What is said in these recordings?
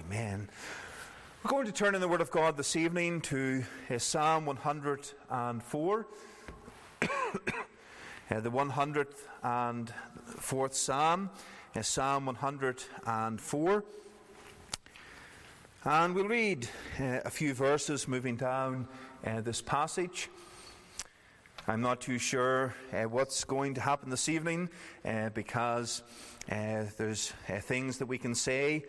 Amen. We're going to turn in the Word of God this evening to Psalm 104. The 104th Psalm, Psalm 104. And we'll read a few verses moving down this passage. I'm not too sure what's going to happen this evening because there's things that we can say,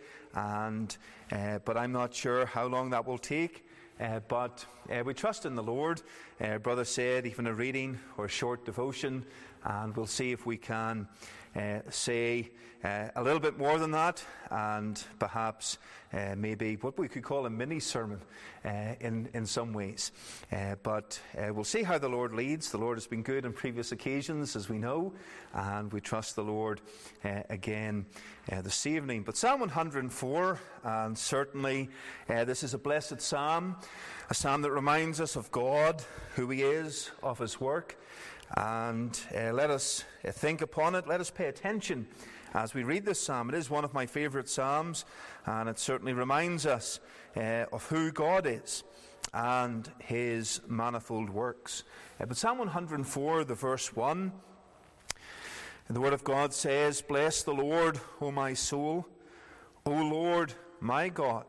but I'm not sure how long that will take. But we trust in the Lord. Brother said even a reading or a short devotion, and we'll see if we can say a little bit more than that, and perhaps maybe what we could call a mini sermon in some ways. But we'll see how the Lord leads. The Lord has been good on previous occasions, as we know, and we trust the Lord again this evening. But Psalm 104, and certainly this is a blessed psalm, a psalm that reminds us of God, who He is, of His work. And let us think upon it. Let us pay attention as we read this psalm. It is one of my favourite psalms, and it certainly reminds us of who God is and His manifold works. But Psalm 104, the verse 1, the Word of God says, "Bless the Lord, O my soul, O Lord, my God.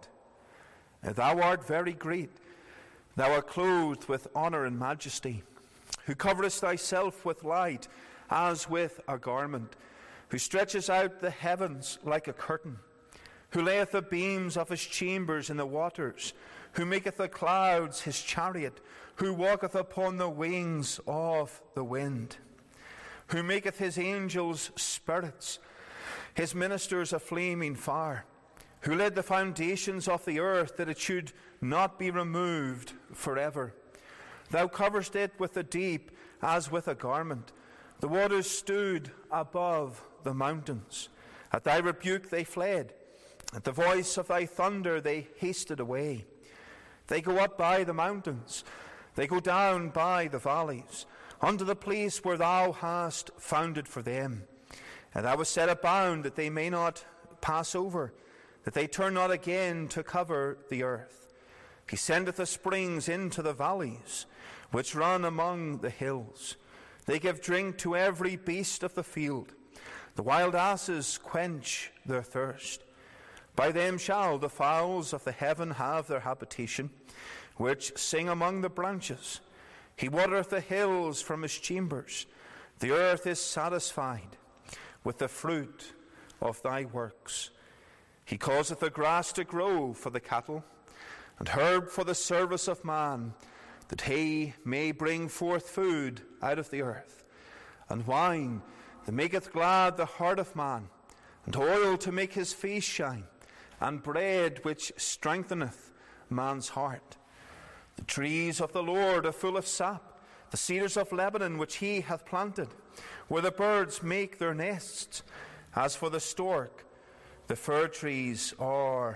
Thou art very great. Thou art clothed with honour and majesty, who coverest thyself with light as with a garment, who stretches out the heavens like a curtain, who layeth the beams of his chambers in the waters, who maketh the clouds his chariot, who walketh upon the wings of the wind, who maketh his angels spirits, his ministers a flaming fire, who laid the foundations of the earth, that it should not be removed forever. Thou coverest it with the deep as with a garment. The waters stood above the mountains. At thy rebuke they fled. At the voice of thy thunder they hasted away. They go up by the mountains. They go down by the valleys, unto the place where thou hast founded for them. And thou hast set a bound that they may not pass over, that they turn not again to cover the earth. He sendeth the springs into the valleys, which run among the hills. They give drink to every beast of the field. The wild asses quench their thirst. By them shall the fowls of the heaven have their habitation, which sing among the branches. He watereth the hills from his chambers. The earth is satisfied with the fruit of thy works. He causeth the grass to grow for the cattle, and herb for the service of man, that he may bring forth food out of the earth, and wine that maketh glad the heart of man, and oil to make his face shine, and bread which strengtheneth man's heart. The trees of the Lord are full of sap, the cedars of Lebanon which he hath planted, where the birds make their nests. As for the stork, the fir trees are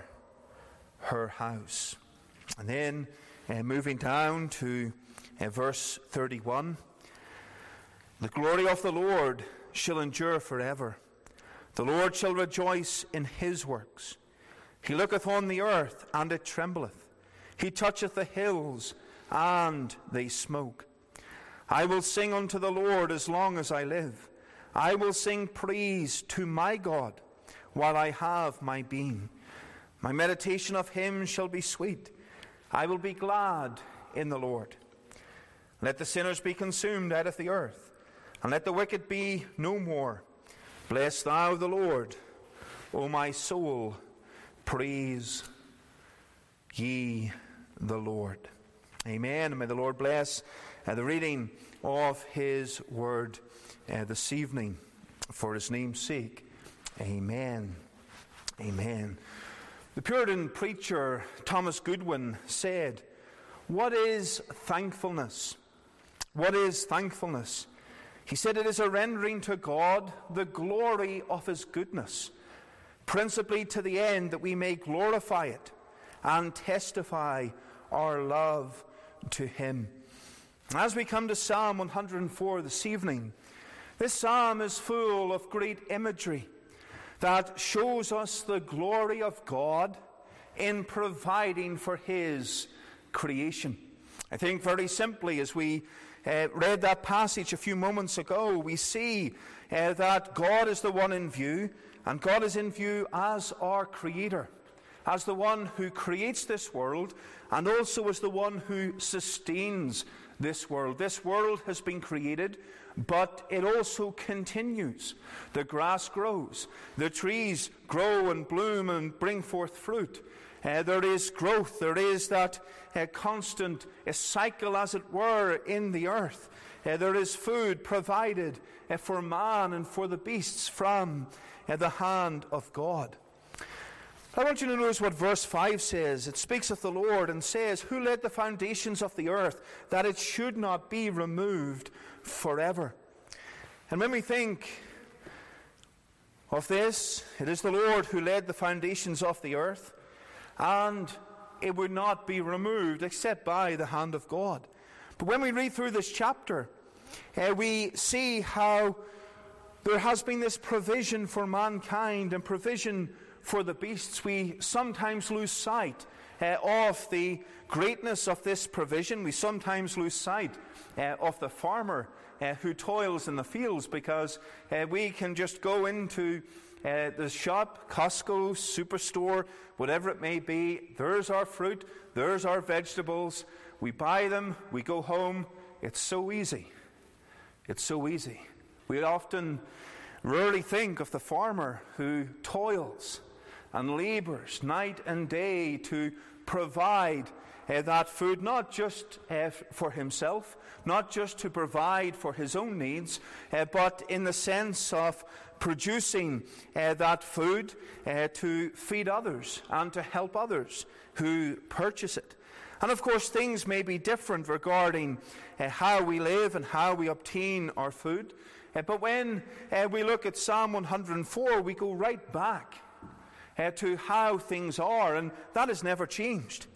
her house." And then moving down to verse 31, "The glory of the Lord shall endure forever. The Lord shall rejoice in his works. He looketh on the earth, and it trembleth. He toucheth the hills, and they smoke. I will sing unto the Lord as long as I live. I will sing praise to my God while I have my being. My meditation of him shall be sweet. I will be glad in the Lord. Let the sinners be consumed out of the earth, and let the wicked be no more. Bless thou the Lord, O my soul, praise ye the Lord." Amen. And may the Lord bless the reading of his word this evening for his name's sake. Amen. Amen. The Puritan preacher Thomas Goodwin said, "What is thankfulness? What is thankfulness?" He said, "It is a rendering to God the glory of his goodness, principally to the end that we may glorify it and testify our love to him." As we come to Psalm 104 this evening, this psalm is full of great imagery that shows us the glory of God in providing for his creation. I think very simply, as we read that passage a few moments ago, we see that God is the one in view, and God is in view as our Creator, as the one who creates this world, and also as the one who sustains this world. This world has been created, but it also continues. The grass grows, the trees grow and bloom and bring forth fruit. There is growth, there is that constant cycle, as it were, in the earth. There is food provided for man and for the beasts from the hand of God. I want you to notice what verse 5 says. It speaks of the Lord and says, "Who laid the foundations of the earth, that it should not be removed forever?" And when we think of this, it is the Lord who laid the foundations of the earth, and it would not be removed except by the hand of God. But when we read through this chapter, we see how there has been this provision for mankind and provision for the beasts. We sometimes lose sight of the greatness of this provision. We sometimes lose sight of the farmer who toils in the fields, because we can just go into the shop, Costco, Superstore, whatever it may be. There's our fruit, there's our vegetables. We buy them, we go home. It's so easy. It's so easy. We often rarely think of the farmer who toils and labors night and day to provide that food, not just for himself, not just to provide for his own needs, but in the sense of producing that food to feed others and to help others who purchase it. And of course, things may be different regarding how we live and how we obtain our food. But when we look at Psalm 104, we go right back to how things are, and that has never changed.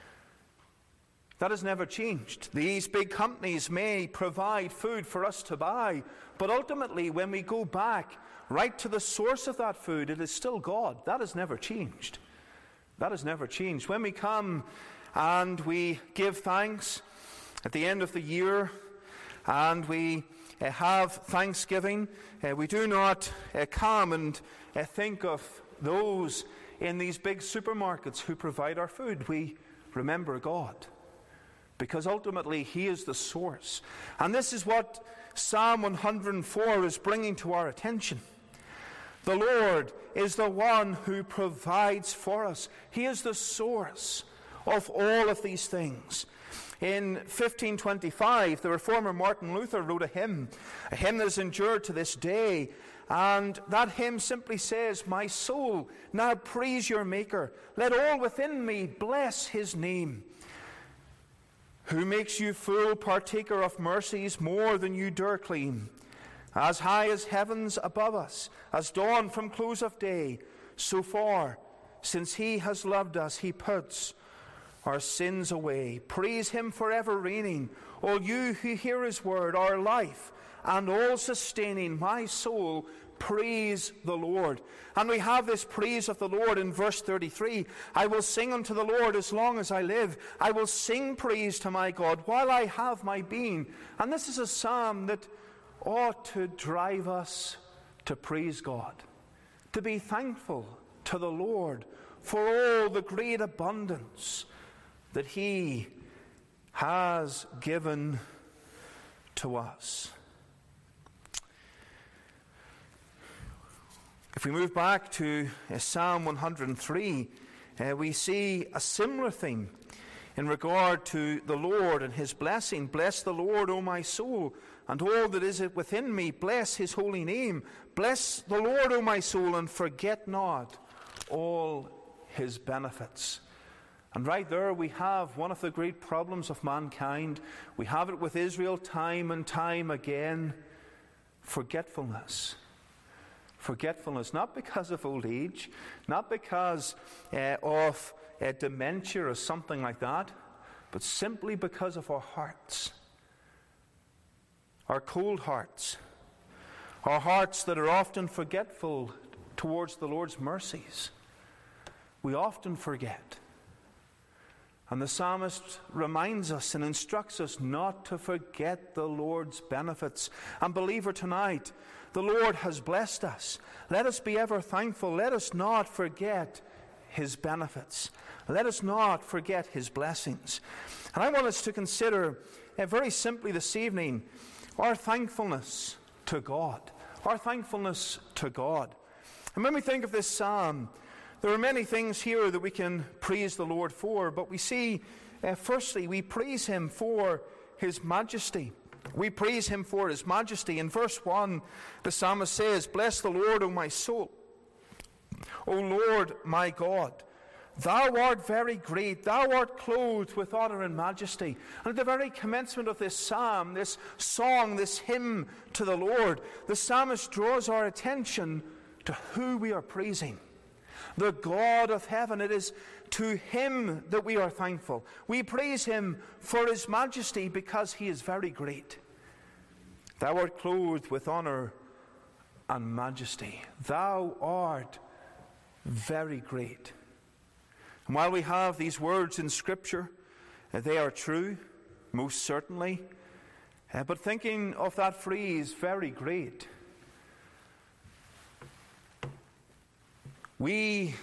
That has never changed. These big companies may provide food for us to buy, but ultimately, when we go back right to the source of that food, it is still God. That has never changed. That has never changed. When we come and we give thanks at the end of the year, and we have Thanksgiving, we do not come and think of those in these big supermarkets who provide our food. We remember God, because ultimately He is the source. And this is what Psalm 104 is bringing to our attention. The Lord is the one who provides for us. He is the source of all of these things. In 1525, the reformer Martin Luther wrote a hymn that has endured to this day. And that hymn simply says, "My soul, now praise your Maker. Let all within me bless His name. Who makes you full partaker of mercies more than you dare claim. As high as heavens above us, as dawn from close of day, so far since He has loved us, He puts our sins away. Praise Him forever reigning, all you who hear His word, our life and all sustaining. My soul, praise the Lord." And we have this praise of the Lord in verse 33. "I will sing unto the Lord as long as I live. I will sing praise to my God while I have my being." And this is a psalm that ought to drive us to praise God, to be thankful to the Lord for all the great abundance that He has given to us. If we move back to Psalm 103, we see a similar theme in regard to the Lord and His blessing. "Bless the Lord, O my soul, and all that is within me. Bless His holy name. Bless the Lord, O my soul, and forget not all His benefits." And right there we have one of the great problems of mankind. We have it with Israel time and time again. Forgetfulness. Forgetfulness, not because of old age, not because of dementia or something like that, but simply because of our hearts. Our cold hearts. Our hearts that are often forgetful towards the Lord's mercies. We often forget. And the psalmist reminds us and instructs us not to forget the Lord's benefits. And believer, tonight, the Lord has blessed us. Let us be ever thankful. Let us not forget His benefits. Let us not forget His blessings. And I want us to consider very simply this evening our thankfulness to God. Our thankfulness to God. And when we think of this psalm, there are many things here that we can praise the Lord for, but we see, firstly, we praise Him for His majesty. We praise Him for His majesty. In verse 1, the psalmist says, "Bless the Lord, O my soul. O Lord, my God, Thou art very great. Thou art clothed with honor and majesty." And at the very commencement of this psalm, this song, this hymn to the Lord, the psalmist draws our attention to who we are praising. The God of heaven. It is to Him that we are thankful. We praise Him for His majesty because He is very great. Thou art clothed with honor and majesty. Thou art very great. And while we have these words in Scripture, they are true, most certainly. But thinking of that phrase, very great, we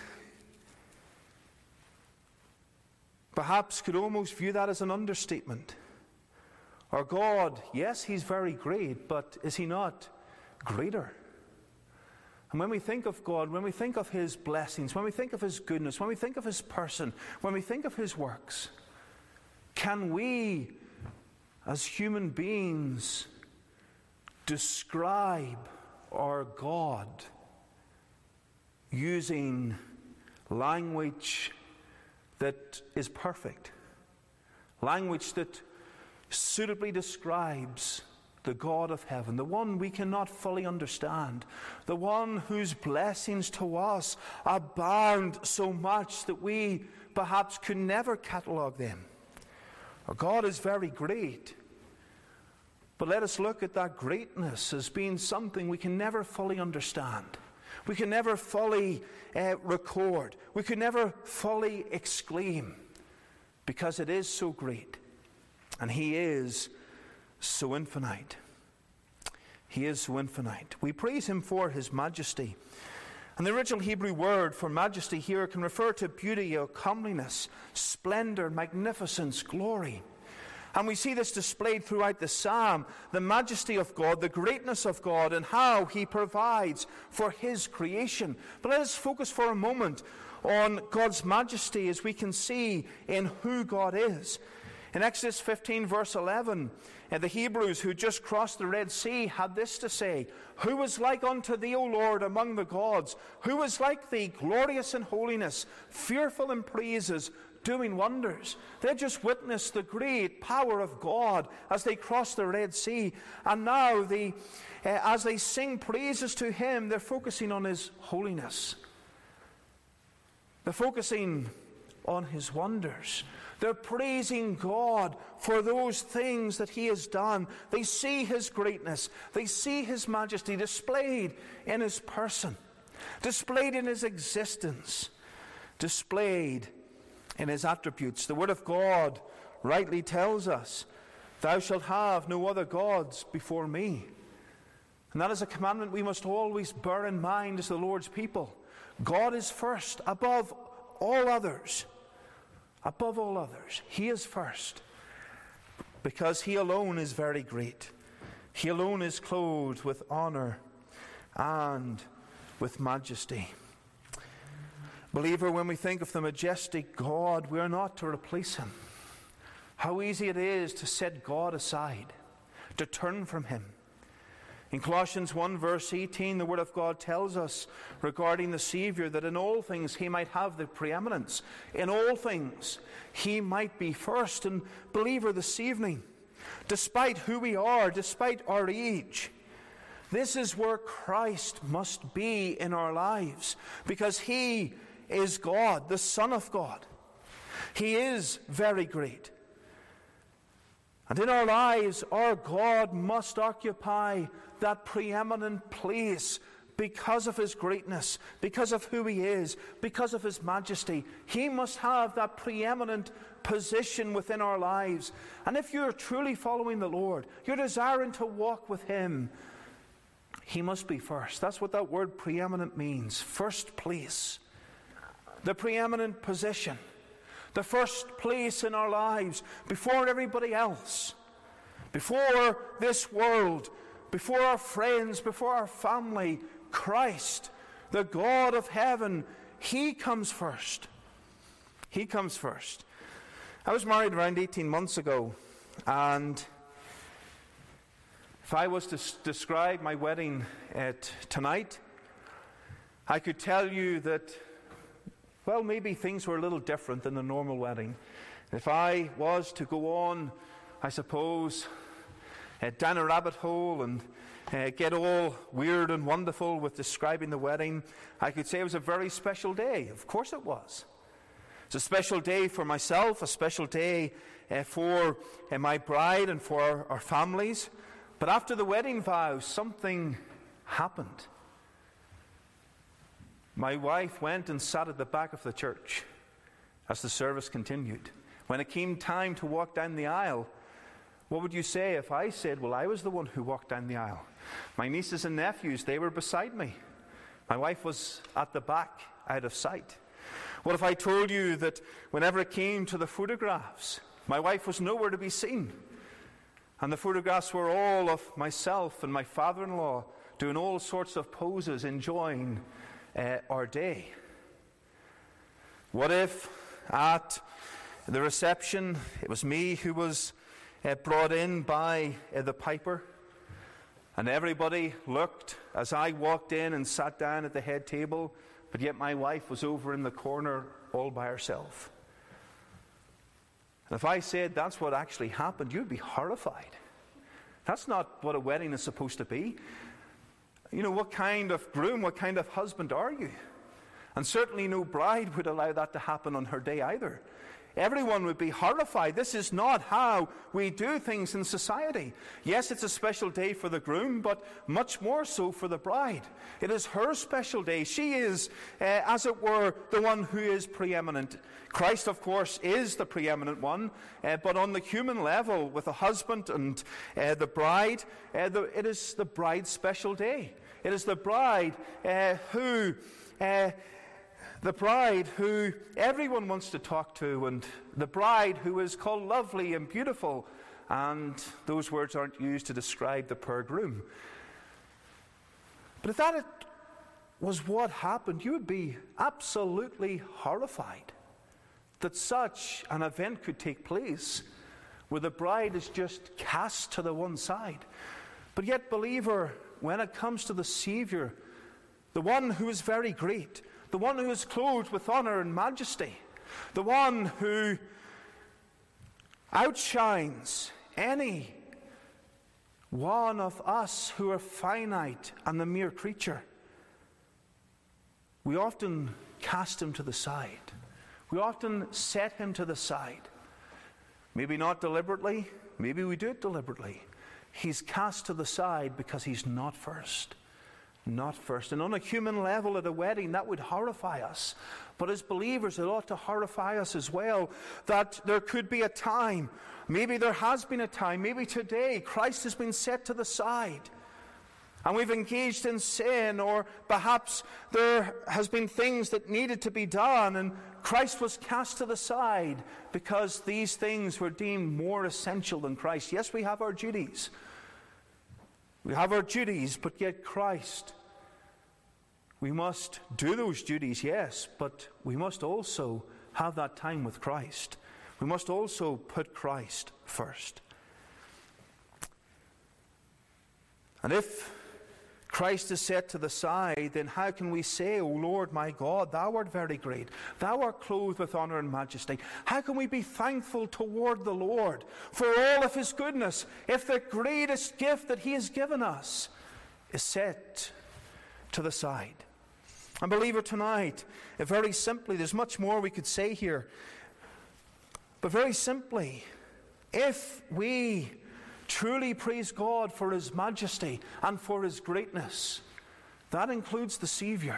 perhaps could almost view that as an understatement. Our God, yes, He's very great, but is He not greater? And when we think of God, when we think of His blessings, when we think of His goodness, when we think of His person, when we think of His works, can we, as human beings, describe our God using language that is perfect? Language that suitably describes the God of heaven, the one we cannot fully understand, the one whose blessings to us abound so much that we perhaps could never catalogue them. Our God is very great, but let us look at that greatness as being something we can never fully understand. We can never fully record. We can never fully exclaim, because it is so great, and He is so infinite. He is so infinite. We praise Him for His majesty. And the original Hebrew word for majesty here can refer to beauty or comeliness, splendor, magnificence, glory. And we see this displayed throughout the psalm, the majesty of God, the greatness of God, and how He provides for His creation. But let us focus for a moment on God's majesty as we can see in who God is. In Exodus 15, verse 11, the Hebrews who just crossed the Red Sea had this to say: "Who is like unto Thee, O Lord, among the gods? Who is like Thee, glorious in holiness, fearful in praises, doing wonders?" They just witnessed the great power of God as they crossed the Red Sea. And now, as they sing praises to Him, they're focusing on His holiness. They're focusing on His wonders. They're praising God for those things that He has done. They see His greatness. They see His majesty displayed in His person, displayed in His existence, displayed in His attributes. The Word of God rightly tells us, "Thou shalt have no other gods before me." And that is a commandment we must always bear in mind as the Lord's people. God is first, above all others. Above all others, He is first, because He alone is very great. He alone is clothed with honor and with majesty. Believer, when we think of the majestic God, we are not to replace Him. How easy it is to set God aside, to turn from Him. In Colossians 1 verse 18, the Word of God tells us regarding the Savior that in all things He might have the preeminence. In all things He might be first. And believer, this evening, despite who we are, despite our age, this is where Christ must be in our lives, because He is God, the Son of God. He is very great. And in our lives, our God must occupy that preeminent place because of his greatness, because of who he is, because of his majesty. He must have that preeminent position within our lives. And if you're truly following the Lord, you're desiring to walk with him, he must be first. That's what that word preeminent means. First place. The preeminent position. The first place in our lives before everybody else. Before this world. Before our friends. Before our family. Christ, the God of heaven, he comes first. He comes first. I was married around 18 months ago, and if I was to describe my wedding tonight, I could tell you that, well, maybe things were a little different than the normal wedding. If I was to go on, I suppose, down a rabbit hole and get all weird and wonderful with describing the wedding, I could say it was a very special day. Of course it was. It's a special day for myself, a special day for my bride and for our families. But after the wedding vows, something happened. My wife went and sat at the back of the church as the service continued. When it came time to walk down the aisle, what would you say if I said, well, I was the one who walked down the aisle? My nieces and nephews, they were beside me. My wife was at the back, out of sight. What if I told you that whenever it came to the photographs, my wife was nowhere to be seen? And the photographs were all of myself and my father-in-law doing all sorts of poses, enjoying our day. What if at the reception, it was me who was brought in by the piper, and everybody looked as I walked in and sat down at the head table, but yet my wife was over in the corner all by herself. And if I said that's what actually happened, you'd be horrified. That's not what a wedding is supposed to be. You know, what kind of groom, what kind of husband are you? And certainly no bride would allow that to happen on her day either. Everyone would be horrified. This is not how we do things in society. Yes, it's a special day for the groom, but much more so for the bride. It is her special day. She is, as it were, the one who is preeminent. Christ, of course, is the preeminent one, but on the human level, with the husband and the bride, it is the bride's special day. It is the bride who everyone wants to talk to, and the bride who is called lovely and beautiful, and those words aren't used to describe the poor groom. But if that was what happened, you would be absolutely horrified that such an event could take place where the bride is just cast to the one side. But yet, believer, when it comes to the Savior, the one who is very great, the one who is clothed with honor and majesty, the one who outshines any one of us who are finite and the mere creature, we often cast him to the side. We often set him to the side. Maybe not deliberately, maybe we do it deliberately. He's cast to the side because he's not first. Not first. And on a human level at a wedding, that would horrify us. But as believers, it ought to horrify us as well, that there could be a time, maybe there has been a time, maybe today, Christ has been set to the side. And we've engaged in sin, or perhaps there has been things that needed to be done, and Christ was cast to the side because these things were deemed more essential than Christ. Yes, we have our duties. We have our duties, but yet Christ, we must do those duties, yes, but we must also have that time with Christ. We must also put Christ first. And if Christ is set to the side, then how can we say, O Lord my God, thou art very great, thou art clothed with honor and majesty? How can we be thankful toward the Lord for all of his goodness if the greatest gift that he has given us is set to the side? And believer, tonight, very simply, there's much more we could say here, but very simply, if we truly praise God for his majesty and for his greatness, That includes the Savior.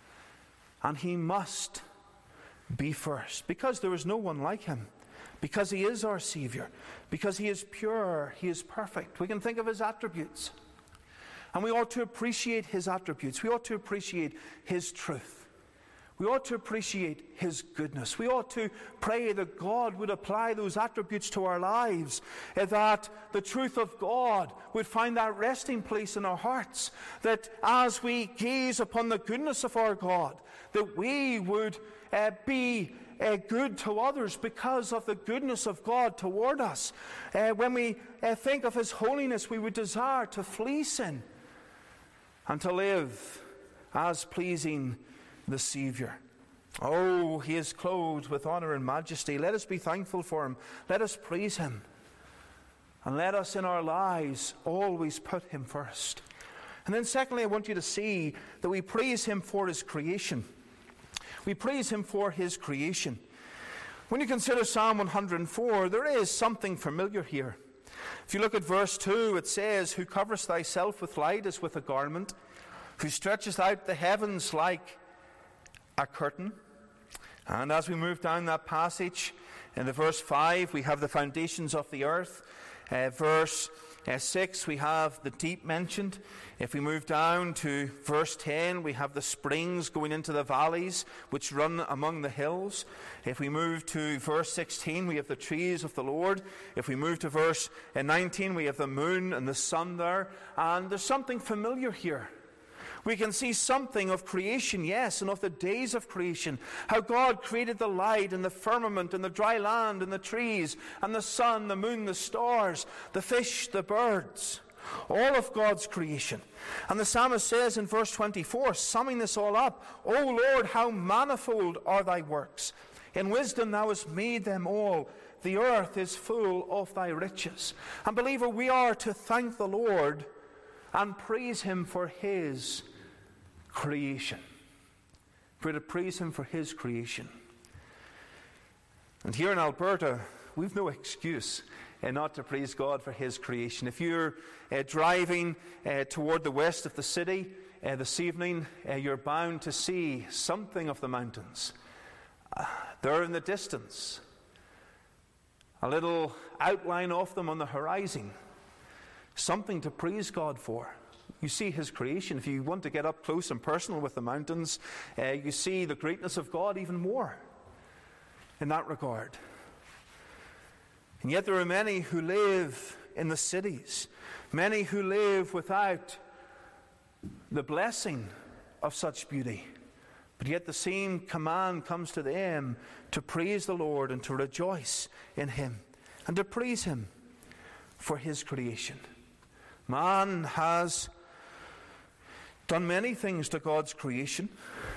And he must be first, because there is no one like him, because he is our Savior, because he is pure, he is perfect. We can think of his attributes, and we ought to appreciate his attributes. We ought to appreciate his truth. We ought to appreciate his goodness. We ought to pray that God would apply those attributes to our lives, that the truth of God would find that resting place in our hearts, that as we gaze upon the goodness of our God, that we would be good to others because of the goodness of God toward us. When we think of his holiness, we would desire to flee sin and to live as pleasing the Savior. Oh, he is clothed with honor and majesty. Let us be thankful for him. Let us praise him. And let us in our lives always put him first. And then secondly, I want you to see that we praise him for his creation. We praise him for his creation. When you consider Psalm 104, there is something familiar here. If you look at verse 2, it says, "Who coverest thyself with light as with a garment, who stretchest out the heavens like a curtain." And as we move down that passage, in the verse 5, we have the foundations of the earth. Verse 6, we have the deep mentioned. If we move down to verse 10, we have the springs going into the valleys which run among the hills. If we move to verse 16, we have the trees of the Lord. If we move to verse 19, we have the moon and the sun there. And there's something familiar here. We can see something of creation, yes, and of the days of creation. How God created the light and the firmament and the dry land and the trees and the sun, the moon, the stars, the fish, the birds. All of God's creation. And the psalmist says in verse 24, summing this all up, "O Lord, how manifold are thy works. In wisdom thou hast made them all. The earth is full of thy riches." And believer, we are to thank the Lord and praise him for his creation. We're to praise him for his creation. And here in Alberta, we've no excuse not to praise God for his creation. If you're driving toward the west of the city this evening, you're bound to see something of the mountains. They're in the distance. A little outline of them on the horizon. Something to praise God for. You see his creation. If you want to get up close and personal with the mountains, you see the greatness of God even more in that regard. And yet there are many who live in the cities, many who live without the blessing of such beauty. But yet the same command comes to them to praise the Lord and to rejoice in him and to praise him for his creation. Man has done many things to God's creation,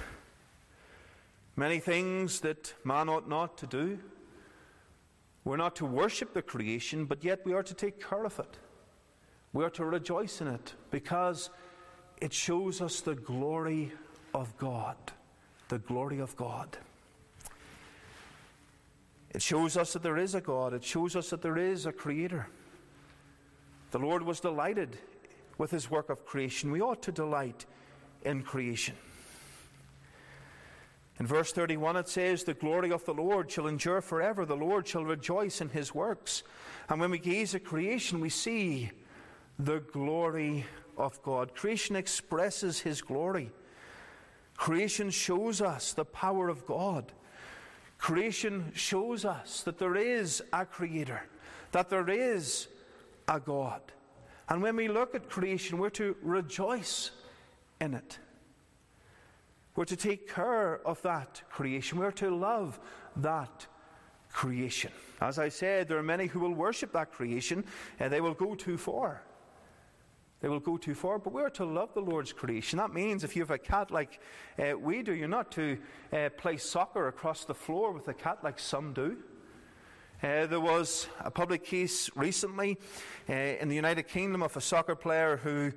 many things that man ought not to do. We're not to worship the creation, but yet we are to take care of it. We are to rejoice in it because it shows us the glory of God. The glory of God. It shows us that there is a God. It shows us that there is a Creator. The Lord was delighted with his work of creation. We ought to delight in creation. In verse 31 it says, "The glory of the Lord shall endure forever. The Lord shall rejoice in his works." And when we gaze at creation, we see the glory of God. Creation expresses his glory. Creation shows us the power of God. Creation shows us that there is a Creator, that there is a God. And when we look at creation, we're to rejoice in it. We're to take care of that creation. We're to love that creation. As I said, there are many who will worship that creation, and they will go too far. They will go too far, but we're to love the Lord's creation. That means if you have a cat like we do, you're not to play soccer across the floor with a cat like some do. There was a public case recently in the United Kingdom of a soccer player who,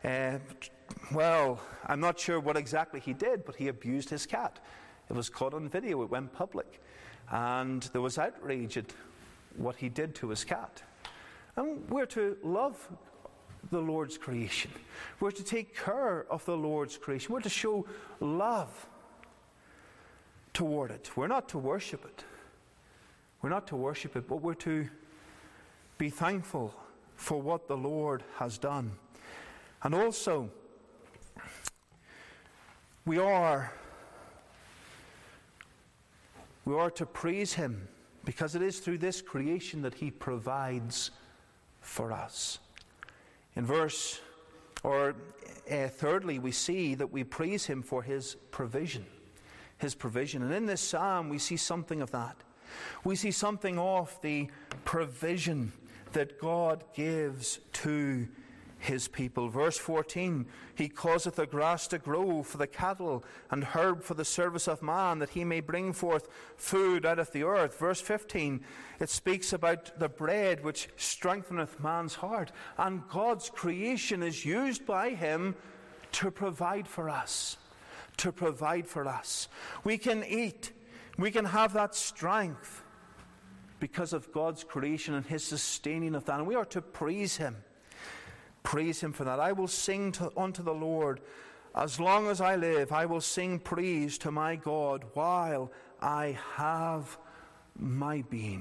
I'm not sure what exactly he did, but he abused his cat. It was caught on video. It went public. And there was outrage at what he did to his cat. And we're to love the Lord's creation. We're to take care of the Lord's creation. We're to show love toward it. We're not to worship it. We're not to worship it, but we're to be thankful for what the Lord has done. And also, we are to praise Him, because it is through this creation that He provides for us. In thirdly, we see that we praise Him for His provision. His provision. And in this psalm, we see something of that. We see something of the provision that God gives to His people. Verse 14, He causeth the grass to grow for the cattle, and herb for the service of man, that he may bring forth food out of the earth. Verse 15, it speaks about the bread which strengtheneth man's heart. And God's creation is used by Him to provide for us. To provide for us. We can eat. We can have that strength because of God's creation and His sustaining of that. And we are to praise Him. Praise Him for that. I will sing unto the Lord. As long as I live, I will sing praise to my God while I have my being.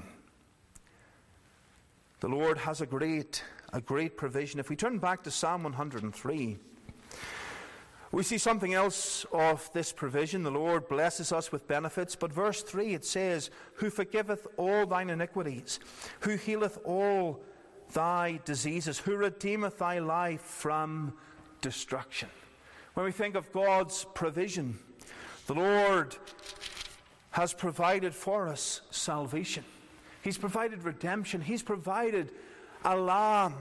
The Lord has a great provision. If we turn back to Psalm 103, we see something else of this provision. The Lord blesses us with benefits. But verse 3, it says, who forgiveth all thine iniquities, who healeth all thy diseases, who redeemeth thy life from destruction. When we think of God's provision, the Lord has provided for us salvation. He's provided redemption. He's provided a lamb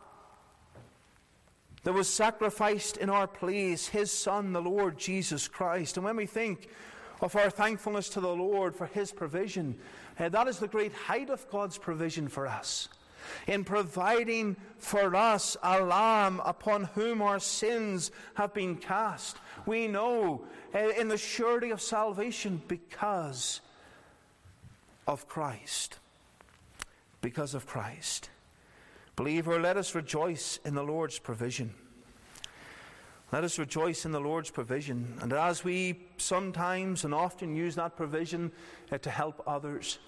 that was sacrificed in our place, His Son, the Lord Jesus Christ. And when we think of our thankfulness to the Lord for His provision, that is the great height of God's provision for us, in providing for us a lamb upon whom our sins have been cast. We know in the surety of salvation because of Christ. Because of Christ. Believer, let us rejoice in the Lord's provision. Let us rejoice in the Lord's provision. And as we sometimes and often use that provision to help others,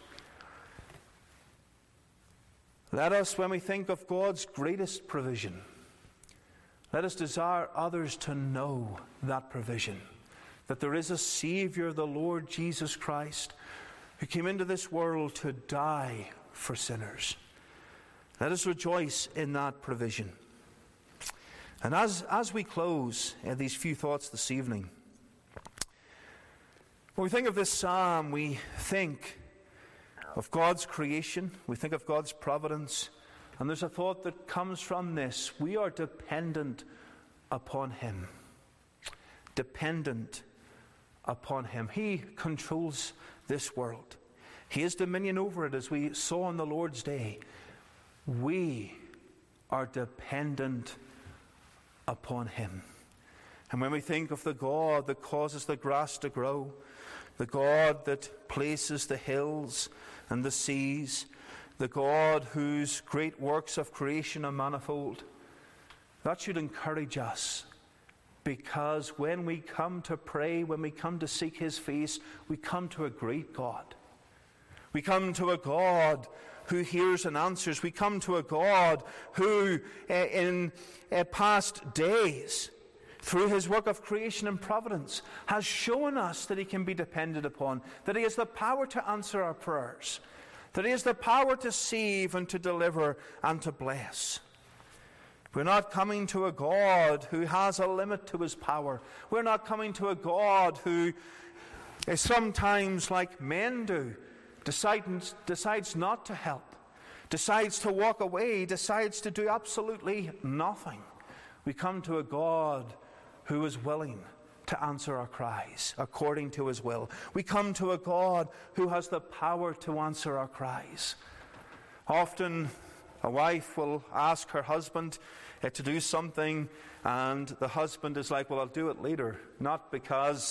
let us, when we think of God's greatest provision, let us desire others to know that provision, that there is a Savior, the Lord Jesus Christ, who came into this world to die for sinners. Let us rejoice in that provision. And as we close these few thoughts this evening, when we think of this psalm, we think of God's creation, we think of God's providence, and there's a thought that comes from this. We are dependent upon Him. Dependent upon Him. He controls this world. He has dominion over it, as we saw on the Lord's Day. We are dependent upon Him. And when we think of the God that causes the grass to grow, the God that places the hills and the seas, the God whose great works of creation are manifold, that should encourage us. Because when we come to pray, when we come to seek His face, we come to a great God. We come to a God who hears and answers. We come to a God who, in past days, through His work of creation and providence, has shown us that He can be depended upon, that He has the power to answer our prayers, that He has the power to save and to deliver and to bless. We're not coming to a God who has a limit to His power. We're not coming to a God who is sometimes, like men do, decides not to help, decides to walk away, decides to do absolutely nothing. We come to a God who is willing to answer our cries according to His will. We come to a God who has the power to answer our cries. Often a wife will ask her husband to do something, and the husband is like, well, I'll do it later. Not because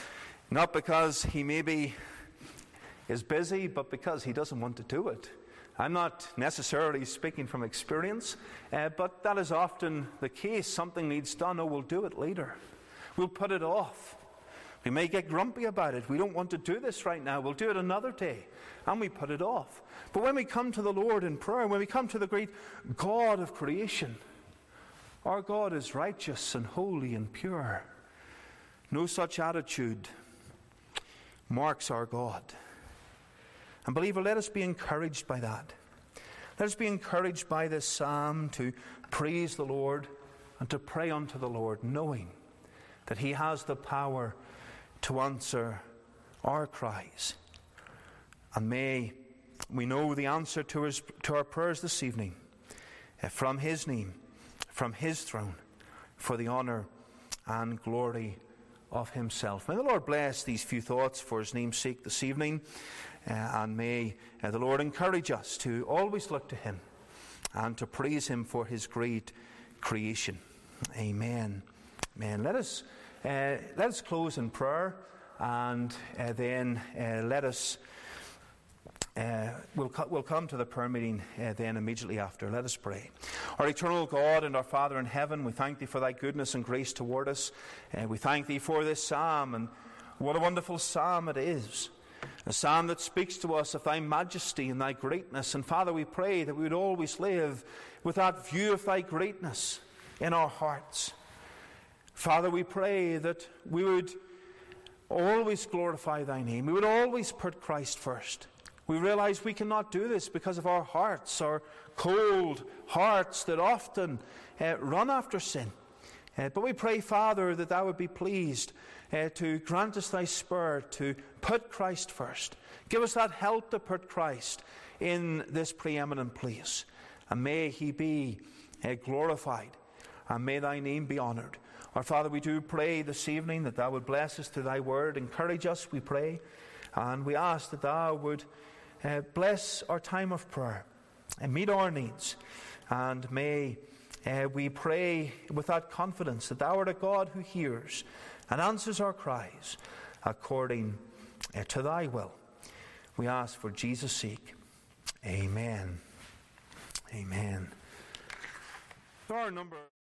he maybe is busy, but because he doesn't want to do it. I'm not necessarily speaking from experience, but that is often the case. Something needs done. Oh, we'll do it later. We'll put it off. We may get grumpy about it. We don't want to do this right now. We'll do it another day. And we put it off. But when we come to the Lord in prayer, when we come to the great God of creation, our God is righteous and holy and pure. No such attitude marks our God. And believer, let us be encouraged by that. Let us be encouraged by this psalm to praise the Lord and to pray unto the Lord, knowing that He has the power to answer our cries. And may we know the answer to our prayers this evening from His name, from His throne, for the honour and glory of Himself. May the Lord bless these few thoughts for His name's sake this evening, and may the Lord encourage us to always look to Him and to praise Him for His great creation. Amen. Amen. Let us close in prayer, and then let us. We'll come to the prayer meeting then immediately after. Let us pray. Our eternal God and our Father in heaven, we thank Thee for Thy goodness and grace toward us. We thank Thee for this psalm, and what a wonderful psalm it is. A psalm that speaks to us of Thy majesty and Thy greatness. And Father, we pray that we would always live with that view of Thy greatness in our hearts. Father, we pray that we would always glorify Thy name. We would always put Christ first. We realize we cannot do this because of our hearts, our cold hearts that often run after sin. But we pray, Father, that Thou would be pleased to grant us Thy Spirit to put Christ first. Give us that help to put Christ in this preeminent place. And may He be glorified, and may Thy name be honoured. Our Father, we do pray this evening that Thou would bless us through Thy word. Encourage us, we pray. And we ask that Thou would bless our time of prayer and meet our needs. And may we pray with that confidence that Thou art a God who hears and answers our cries according to Thy will. We ask for Jesus' sake. Amen. Amen. Our number